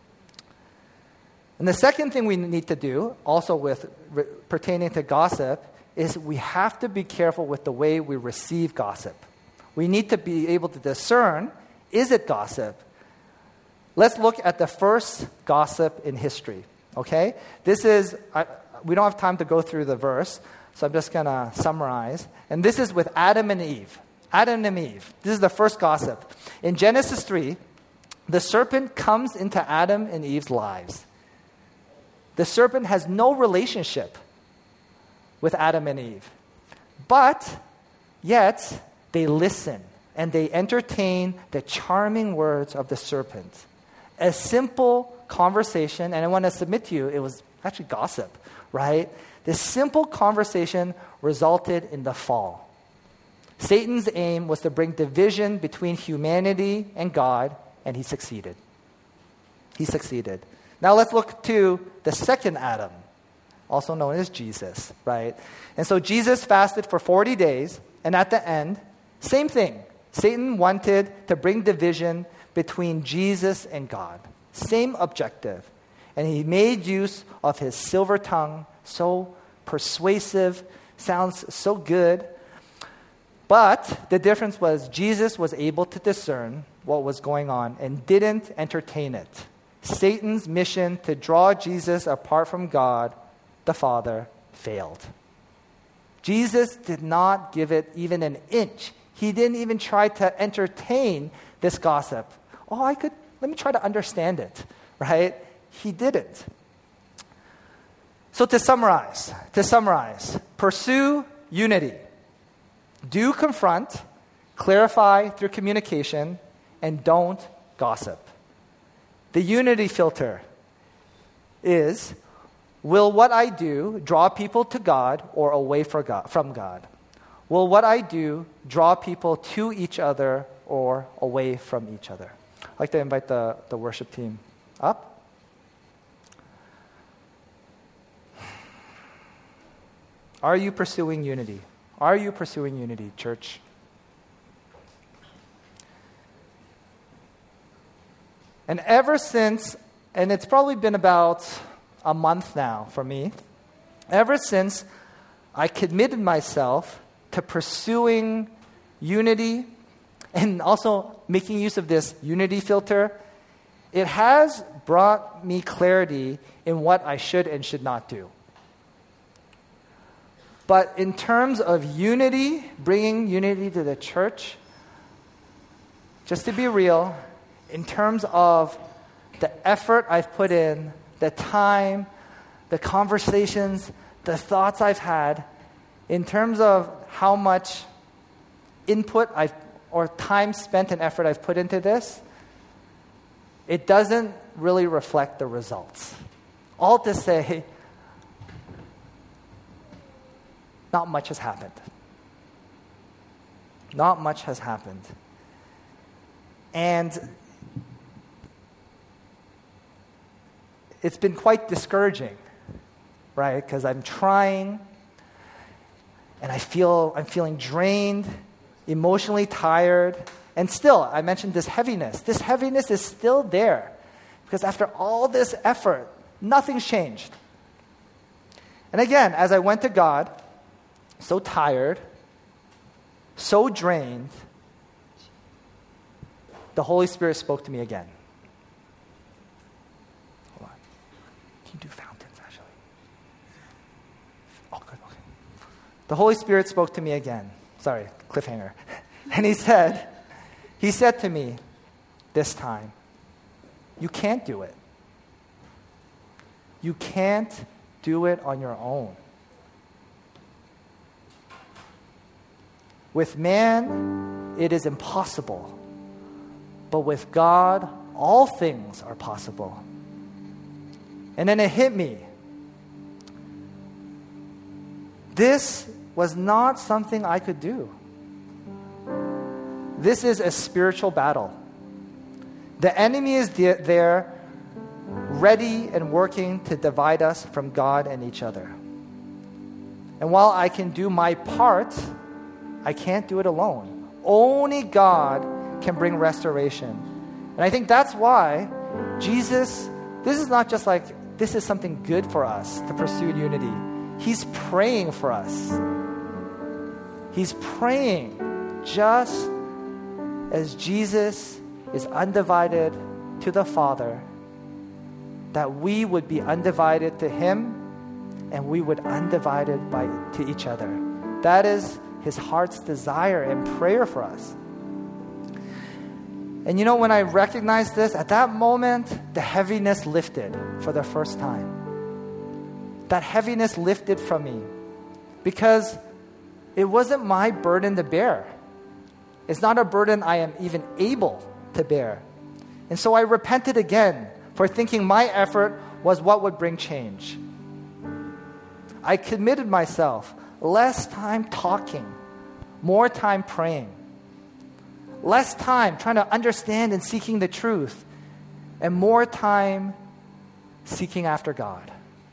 And the second thing we need to do, also pertaining to gossip, is we have to be careful with the way we receive gossip. We need to be able to discern, is it gossip? Let's look at the first gossip in history, okay? We don't have time to go through the verse, so I'm just going to summarize. And this is with Adam and Eve. Adam and Eve. This is the first gossip. In Genesis 3, the serpent comes into Adam and Eve's lives. The serpent has no relationship with Adam and Eve. But yet, they listen and they entertain the charming words of the serpent. A simple conversation, and I want to submit to you, it was actually gossip, right? This simple conversation resulted in the fall. Satan's aim was to bring division between humanity and God, and he succeeded. He succeeded. Now let's look to the second Adam, also known as Jesus, right? And so Jesus fasted for 40 days, and at the end, same thing. Satan wanted to bring division between Jesus and God. Same objective. And he made use of his silver tongue, so persuasive, sounds so good. But the difference was Jesus was able to discern what was going on and didn't entertain it. Satan's mission to draw Jesus apart from God, the Father, failed. Jesus did not give it even an inch. He didn't even try to entertain this gossip. Let me try to understand it, right? He didn't. So to summarize, pursue unity. Do confront, clarify through communication, and don't gossip. The unity filter is, will what I do draw people to God or away from God? Will what I do draw people to each other or away from each other? I'd like to invite the worship team up. Are you pursuing unity? Are you pursuing unity, church? And ever since, and it's probably been about a month now for me, ever since I committed myself to pursuing unity and also making use of this unity filter, it has brought me clarity in what I should and should not do. But in terms of unity, bringing unity to the church, just to be real, in terms of the effort I've put in, the time, the conversations, the thoughts I've had, in terms of how much input or time spent and effort I've put into this, it doesn't really reflect the results. All to say, not much has happened. Not much has happened. And it's been quite discouraging, right? Because I'm trying, and I'm feeling drained, emotionally tired, and still, I mentioned this heaviness. This heaviness is still there, because after all this effort, nothing's changed. And again, as I went to God, so tired, so drained, the Holy Spirit spoke to me again. Hold on. Can you do fountains, actually? Oh, good, okay. The Holy Spirit spoke to me again. Sorry, cliffhanger. And he said to me this time, you can't do it. You can't do it on your own. With man, it is impossible. But with God, all things are possible. And then it hit me. This was not something I could do. This is a spiritual battle. The enemy is there, ready and working to divide us from God and each other. And while I can do my part, I can't do it alone. Only God can bring restoration. And I think that's why Jesus, this is not just like, this is something good for us to pursue unity. He's praying for us. He's praying just as Jesus is undivided to the Father, that we would be undivided to Him and we would undivided to each other. That is His heart's desire and prayer for us. And you know, when I recognized this, at that moment, the heaviness lifted for the first time. That heaviness lifted from me because it wasn't my burden to bear. It's not a burden I am even able to bear. And so I repented again for thinking my effort was what would bring change. I committed myself, less time talking, more time praying. Less time trying to understand and seeking the truth, and more time seeking after God.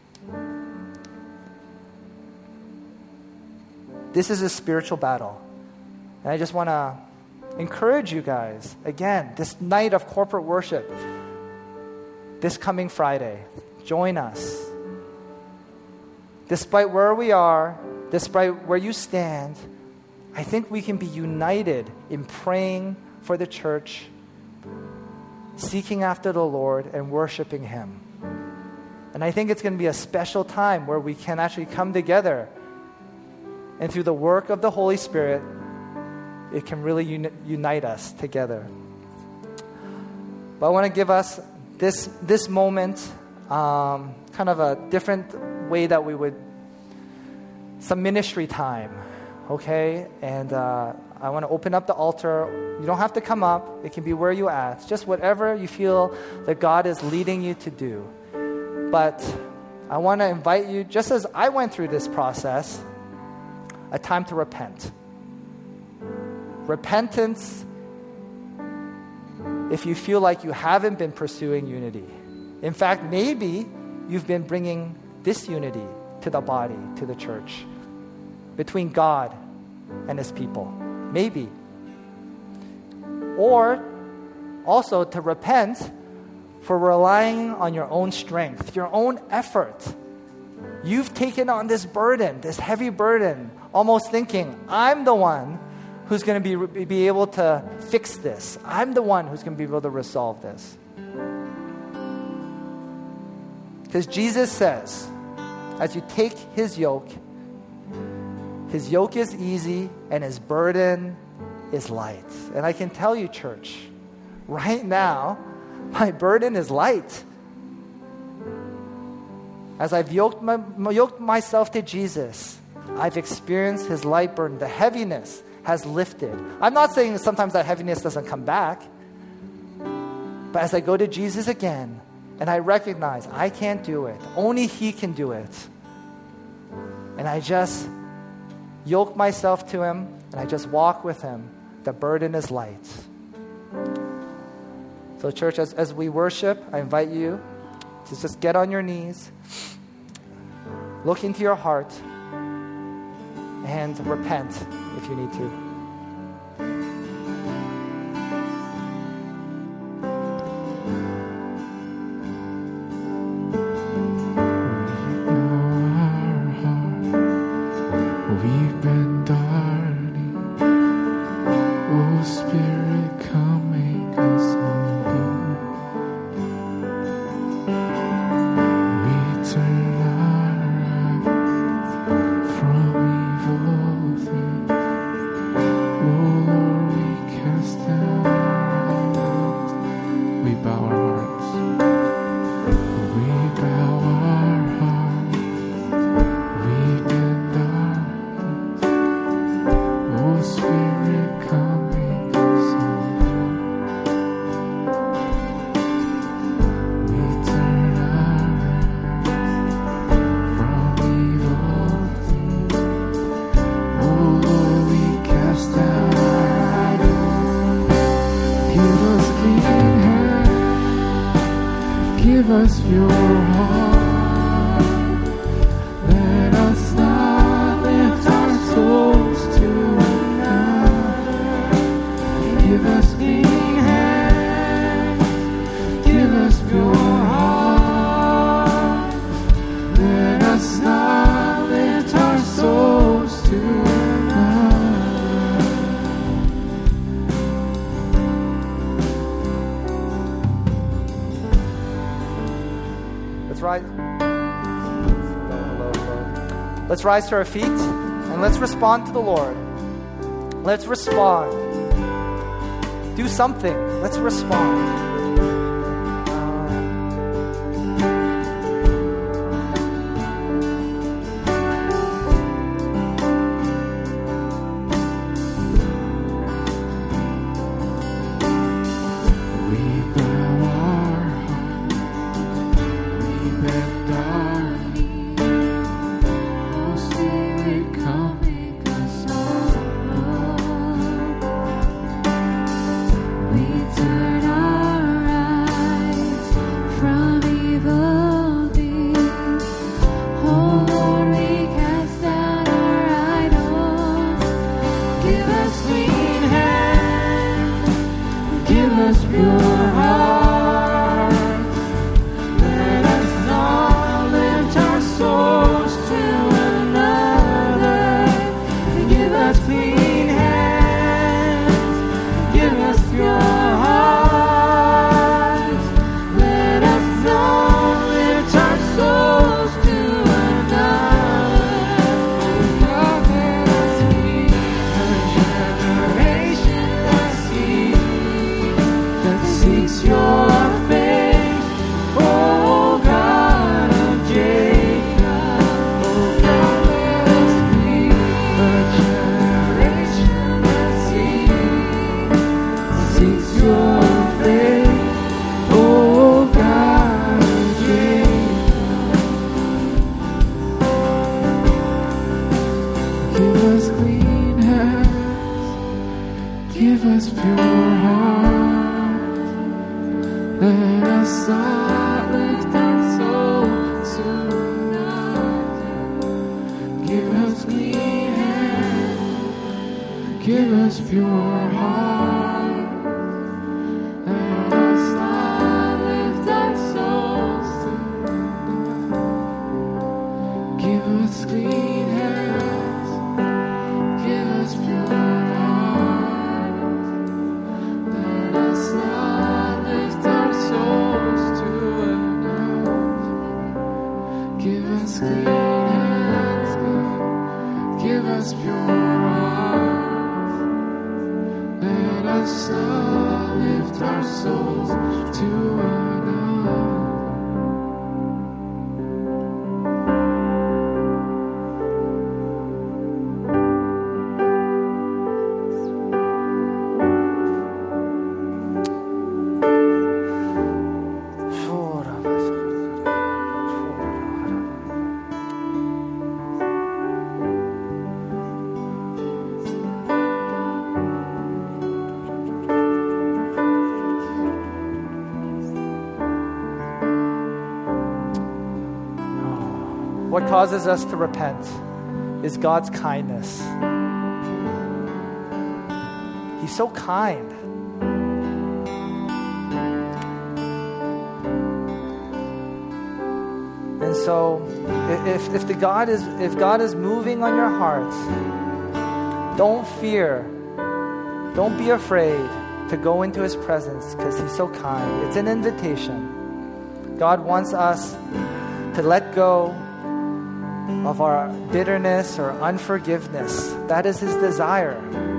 This is a spiritual battle. And I just want to encourage you guys, again, this night of corporate worship, this coming Friday, join us. Despite where we are, despite where you stand, I think we can be united in praying for the church, seeking after the Lord, and worshiping Him. And I think it's going to be a special time where we can actually come together, and through the work of the Holy Spirit, it can really unite us together. But I want to give us this moment, kind of a different way that we would, some ministry time, okay? And I want to open up the altar. You don't have to come up. It can be where you're at. Just whatever you feel that God is leading you to do. But I want to invite you, just as I went through this process, a time to repent. Repentance, if you feel like you haven't been pursuing unity. In fact, maybe you've been bringing disunity to the body, to the church, between God and His people. Maybe. Or also to repent for relying on your own strength, your own effort. You've taken on this burden, this heavy burden, almost thinking, I'm the one who's going to be able to fix this. I'm the one who's going to be able to resolve this. Because Jesus says, as you take His yoke is easy and His burden is light. And I can tell you, church, right now, my burden is light. As I've yoked myself to Jesus, I've experienced His light burden. The heaviness has lifted. I'm not saying that sometimes that heaviness doesn't come back. But as I go to Jesus again, and I recognize I can't do it. Only He can do it. And I just yoke myself to Him, and I just walk with Him. The burden is light. So church, as we worship, I invite you to just get on your knees, look into your heart, and repent if you need to. Give us your heart. Let us not lift our souls to another. Give us clean hands. Give us pure hearts. Let us not lift our souls to Let's rise to our feet and let's respond to the Lord. Let's respond. Do something. Let's respond. pure heart. Let us not live pure heart. Let us not lift our souls tonight. Give us clean hands. Give us pure heart. Let us not lift our souls tonight. Give us clean hands. Give us pure heart. Let us not lift our souls tonight. Give us clean hands, God. Give us pure heart. Let us not lift our souls to another. What causes us to repent is God's kindness. He's so kind. And so, if God is moving on your hearts, don't fear. Don't be afraid to go into His presence because He's so kind. It's an invitation. God wants us to let go of our bitterness or unforgiveness. That is His desire.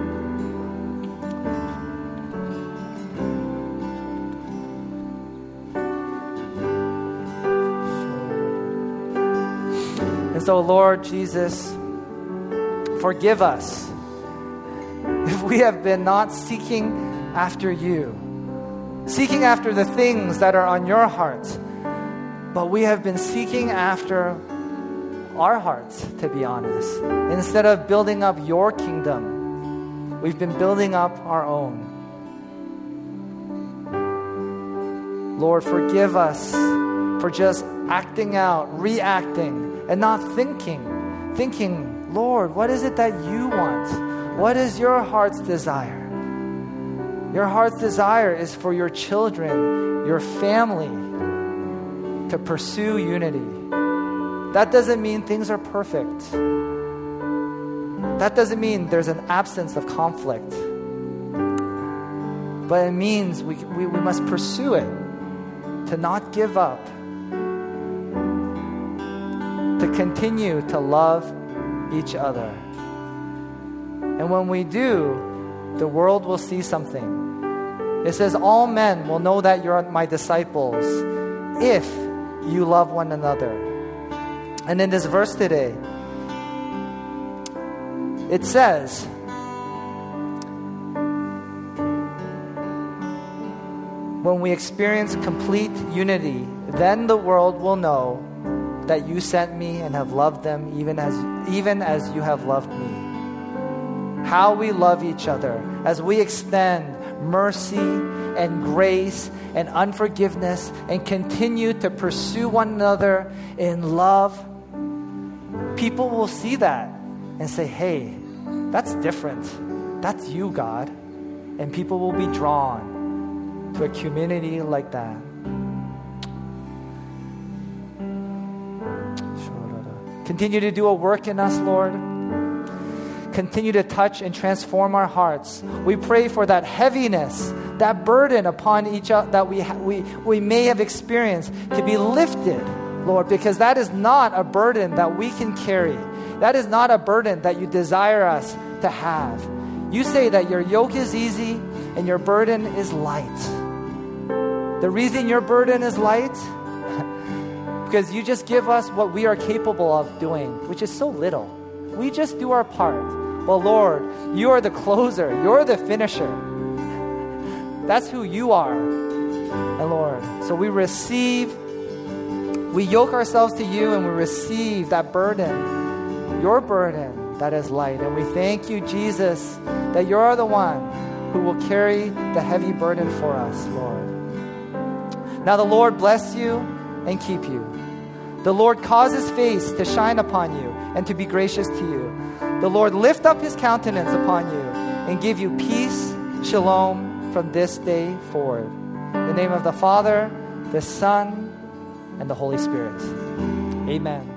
And so, Lord Jesus, forgive us if we have been not seeking after You, seeking after the things that are on Your heart, but we have been seeking after our hearts, to be honest. Instead of building up Your kingdom, we've been building up our own. Lord, forgive us for just acting out, reacting, and not thinking, Lord, what is it that You want? What is Your heart's desire? Your heart's desire is for Your children, Your family, to pursue unity. That doesn't mean things are perfect. That doesn't mean there's an absence of conflict. But it means we must pursue it, to not give up, to continue to love each other. And when we do, the world will see something. It says, all men will know that you're My disciples if you love one another. And in this verse today, it says, when we experience complete unity, then the world will know that You sent Me and have loved them even as You have loved Me. How we love each other as we extend mercy and grace and unforgiveness and continue to pursue one another in love. People will see that and say, hey, that's different. That's You, God. And people will be drawn to a community like that. Continue to do a work in us, Lord. Continue to touch and transform our hearts. We pray for that heaviness, that burden upon each other that we may have experienced to be lifted, Lord, because that is not a burden that we can carry. That is not a burden that You desire us to have. You say that Your yoke is easy and Your burden is light. The reason Your burden is light, because You just give us what we are capable of doing, which is so little. We just do our part. Well, Lord, You are the closer. You're the finisher. That's who You are. And Lord, so we yoke ourselves to You and we receive that burden, Your burden that is light. And we thank You, Jesus, that You're the one who will carry the heavy burden for us, Lord. Now the Lord bless you and keep you. The Lord cause his face to shine upon you and to be gracious to you. The Lord lift up his countenance upon you and give you peace, shalom, from this day forward. In the name of the Father, the Son, and the Holy Spirit. Amen.